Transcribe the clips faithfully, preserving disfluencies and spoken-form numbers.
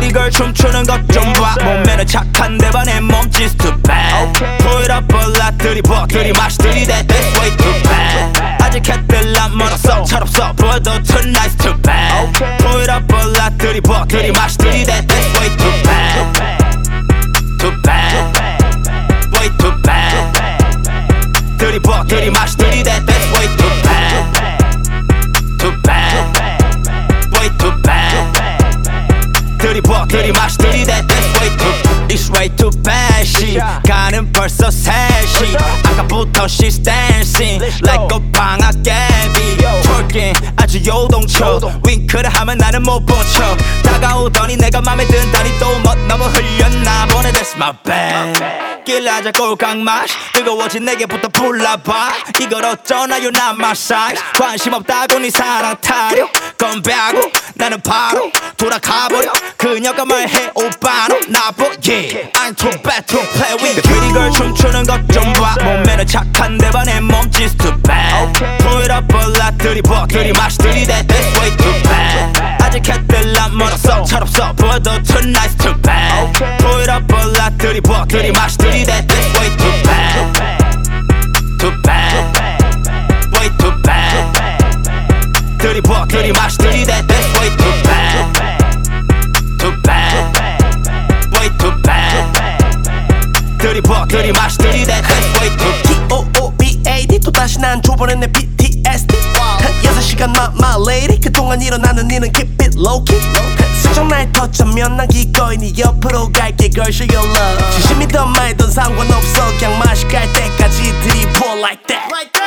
pretty girl 춤추는 것 좀 봐. 몸매는 착한데 반해 몸짓 too bad. Pull it up a lot 들이부어 들이마시 들이대 That's way too bad. 아직 햇빛 안 멀었어 철없어 보여도 tonight's too bad. Pull it up a lot 들이부어 들이마시 들이대 That's way too bad. Too bad. Way too bad. 들이부어 들이마시 들이대 That's way too bad. Too bad. Way too bad. 들이부어 들이마시 들이대 That's way too bad. It's way too bad. 시간은 벌써 세 시. 아까부터 she's dancing like a 방학개비. twerking 아주 요동쳐. 윙크를 하면 나는 못 본 척. 다가오더니 내가 맘에 든다니 또 뭐 너무 흘렸나 보네. That's my bad. 길라자 꼴깍맛 뜨거워진 내게부터 불러봐. 이걸 어쩌나 you're not my size. 관심 없다고 네 사랑 타려 건배하고 나는 바로 돌아가버려. 그녀가 말해 오빠는 나보 yeah. I'm too bad to play with you. pretty girl 춤추는 것 좀 봐. 몸매는 착한데 반해 몸짓 too bad. Pull it up a lot 들이부어 들이마시 들이대 That's way too bad. 아직 햇빛 안 멀었어 철없어 보여도 tonight's too bad. Pull it up a lot 들이부어 들이마시 들이대 That's way too bad. Too bad. Way too bad. 들이부어 들이마시 들이대 That's way too bad. Too bad. Way too bad. 들이부어 들이마시 들이대 That's way too bad. T O O B A D 또다시 난 줘버렸네 P T S D. 여섯 시간 my, my lady. 그동안 일어나는 일은 keep it low key. 슬쩍 날 터치면 난 기꺼이 네 옆으로 갈게 girl show your love. 진심이든 말든 상관없어 그냥 맛이 갈 때까지 들이부어 like that.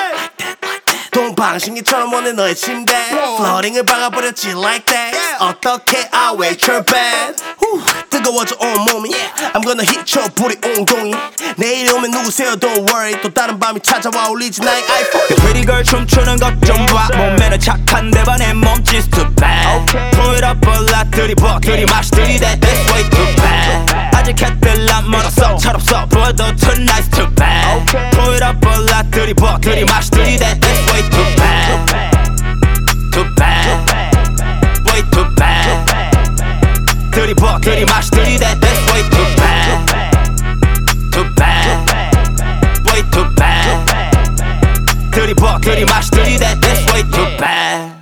동방신기처럼 오네 너의 침대. 플러팅을 박아버렸지 like that. 어떻게 I wait your bed. 뜨거워져 온몸이. I'm gonna hit your booty 엉덩이. 내일 오면 누구세요 don't worry. 또 다른 밤이 찾아와 울리지 나의 아이폰. The pretty girl 춤추는 것 좀 봐. 몸매는 착한데 반해 몸짓 too bad. Pull it up a lot 들이부어 들이마시 들이대 That's way too bad. 아직 햇빛 안 멀었어 철없어 보여도 tonight's too bad. Pull it up a lot 들이부어 들이마시 들이대 That's way too bad. Too bad. Way too bad. 들이부어 들이마시 들이대 That's way too bad. Too bad. Way too bad. 들이부어 들이마시 들이대 That's way too bad.